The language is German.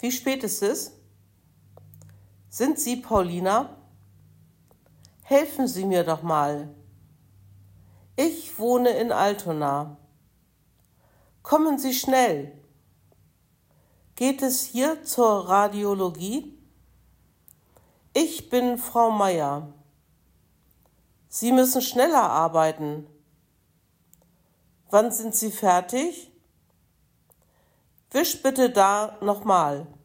Wie spät ist es? Sind Sie Paulina? Helfen Sie mir doch mal. Ich wohne in Altona. Kommen Sie schnell. Geht es hier zur Radiologie? Ich bin Frau Meier. Sie müssen schneller arbeiten. Wann sind Sie fertig? Wisch bitte da nochmal.